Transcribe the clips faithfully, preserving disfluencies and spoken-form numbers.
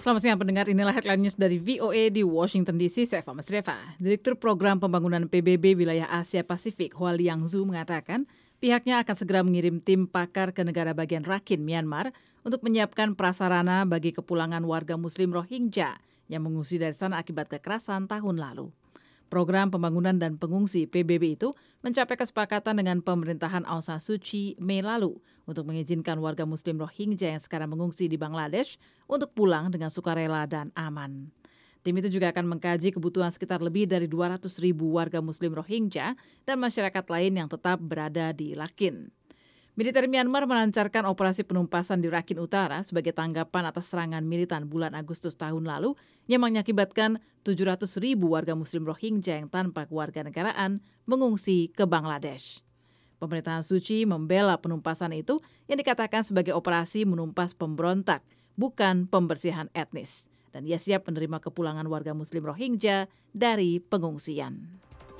Selamat siang pendengar, inilah headline news dari V O A di Washington D C, saya Fama Sreva. Direktur Program Pembangunan P B B Wilayah Asia Pasifik, Hua Liangzu mengatakan pihaknya akan segera mengirim tim pakar ke negara bagian Rakhine, Myanmar untuk menyiapkan prasarana bagi kepulangan warga muslim Rohingya yang mengungsi dari sana akibat kekerasan tahun lalu. Program pembangunan dan pengungsi P B B itu mencapai kesepakatan dengan pemerintahan Aung San Suu Kyi Mei lalu untuk mengizinkan warga muslim Rohingya yang sekarang mengungsi di Bangladesh untuk pulang dengan sukarela dan aman. Tim itu juga akan mengkaji kebutuhan sekitar lebih dari dua ratus ribu warga muslim Rohingya dan masyarakat lain yang tetap berada di Rakhine. Militer Myanmar melancarkan operasi penumpasan di Rakhine Utara sebagai tanggapan atas serangan militan bulan Agustus tahun lalu yang mengakibatkan tujuh ratus ribu warga muslim Rohingya yang tanpa kewarganegaraan mengungsi ke Bangladesh. Pemerintahan Suu Kyi membela penumpasan itu yang dikatakan sebagai operasi menumpas pemberontak, bukan pembersihan etnis. Dan ia siap menerima kepulangan warga muslim Rohingya dari pengungsian.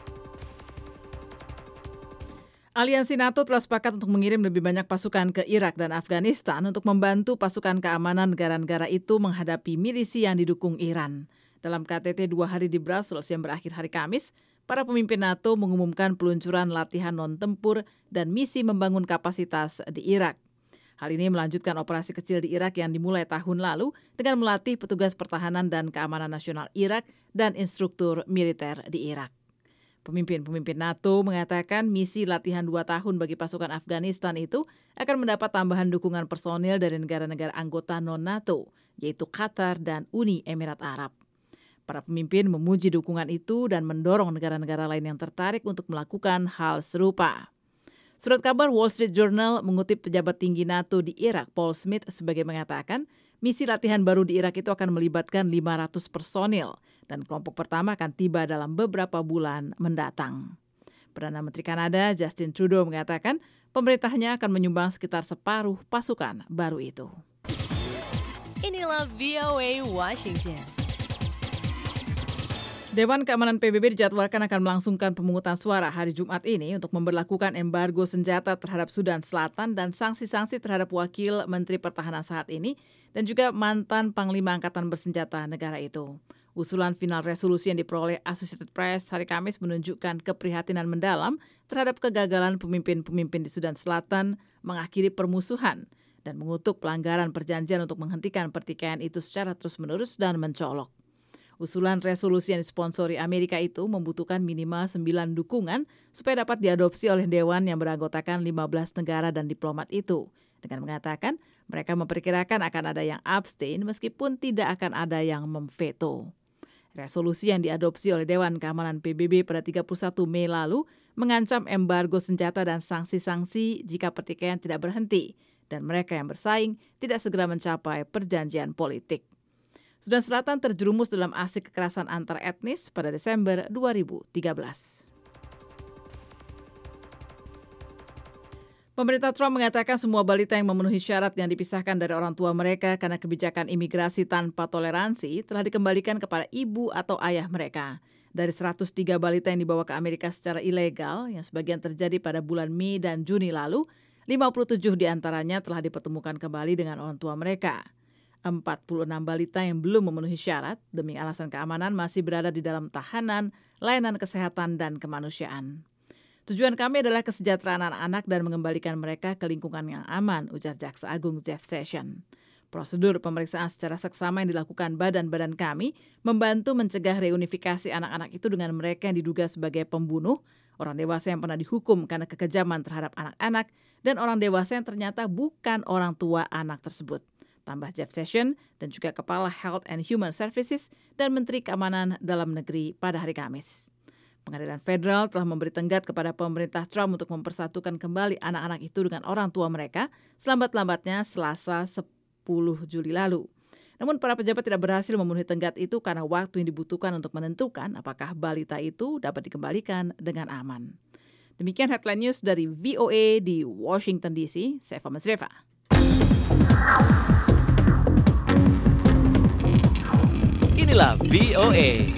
Aliansi NATO telah sepakat untuk mengirim lebih banyak pasukan ke Irak dan Afghanistan untuk membantu pasukan keamanan negara-negara itu menghadapi milisi yang didukung Iran. Dalam K T T dua hari di Brussels yang berakhir hari Kamis, para pemimpin NATO mengumumkan peluncuran latihan non-tempur dan misi membangun kapasitas di Irak. Hal ini melanjutkan operasi kecil di Irak yang dimulai tahun lalu dengan melatih petugas pertahanan dan keamanan nasional Irak dan instruktur militer di Irak. Pemimpin-pemimpin NATO mengatakan misi latihan dua tahun bagi pasukan Afghanistan itu akan mendapat tambahan dukungan personil dari negara-negara anggota non-NATO, yaitu Qatar dan Uni Emirat Arab. Para pemimpin memuji dukungan itu dan mendorong negara-negara lain yang tertarik untuk melakukan hal serupa. Surat kabar Wall Street Journal mengutip pejabat tinggi NATO di Irak, Paul Smith, sebagai mengatakan misi latihan baru di Irak itu akan melibatkan lima ratus personil dan kelompok pertama akan tiba dalam beberapa bulan mendatang. Perdana Menteri Kanada Justin Trudeau mengatakan pemerintahnya akan menyumbang sekitar separuh pasukan baru itu. Inilah V O A Washington. Dewan Keamanan P B B dijadwalkan akan melangsungkan pemungutan suara hari Jumat ini untuk memberlakukan embargo senjata terhadap Sudan Selatan dan sanksi-sanksi terhadap Wakil Menteri Pertahanan saat ini dan juga mantan Panglima Angkatan Bersenjata negara itu. Usulan final resolusi yang diperoleh Associated Press hari Kamis menunjukkan keprihatinan mendalam terhadap kegagalan pemimpin-pemimpin di Sudan Selatan mengakhiri permusuhan dan mengutuk pelanggaran perjanjian untuk menghentikan pertikaian itu secara terus-menerus dan mencolok. Usulan resolusi yang disponsori Amerika itu membutuhkan minimal sembilan dukungan supaya dapat diadopsi oleh Dewan yang beranggotakan lima belas negara dan diplomat itu. Dengan mengatakan mereka memperkirakan akan ada yang abstain meskipun tidak akan ada yang memveto. Resolusi yang diadopsi oleh Dewan Keamanan P B B pada tiga puluh satu Mei lalu mengancam embargo senjata dan sanksi-sanksi jika pertikaian tidak berhenti dan mereka yang bersaing tidak segera mencapai perjanjian politik. Sudan Selatan terjerumus dalam aksi kekerasan antar etnis pada Desember dua ribu tiga belas. Pemerintah Trump mengatakan semua balita yang memenuhi syarat yang dipisahkan dari orang tua mereka karena kebijakan imigrasi tanpa toleransi telah dikembalikan kepada ibu atau ayah mereka. Dari seratus tiga balita yang dibawa ke Amerika secara ilegal, yang sebagian terjadi pada bulan Mei dan Juni lalu, lima puluh tujuh diantaranya telah dipertemukan kembali dengan orang tua mereka. empat puluh enam balita yang belum memenuhi syarat demi alasan keamanan masih berada di dalam tahanan, layanan kesehatan, dan kemanusiaan. Tujuan kami adalah kesejahteraan anak-anak dan mengembalikan mereka ke lingkungan yang aman, ujar Jaksa Agung Jeff Sessions. Prosedur pemeriksaan secara seksama yang dilakukan badan-badan kami membantu mencegah reunifikasi anak-anak itu dengan mereka yang diduga sebagai pembunuh, orang dewasa yang pernah dihukum karena kekejaman terhadap anak-anak, dan orang dewasa yang ternyata bukan orang tua anak tersebut. Tambah Jeff Sessions dan juga Kepala Health and Human Services dan Menteri Keamanan Dalam Negeri pada hari Kamis. Pengadilan Federal telah memberi tenggat kepada pemerintah Trump untuk mempersatukan kembali anak-anak itu dengan orang tua mereka selambat-lambatnya Selasa sepuluh Juli lalu. Namun para pejabat tidak berhasil memenuhi tenggat itu karena waktu yang dibutuhkan untuk menentukan apakah balita itu dapat dikembalikan dengan aman. Demikian headline news dari V O A di Washington D C. Saya Fama Sreva. Inilah V O A.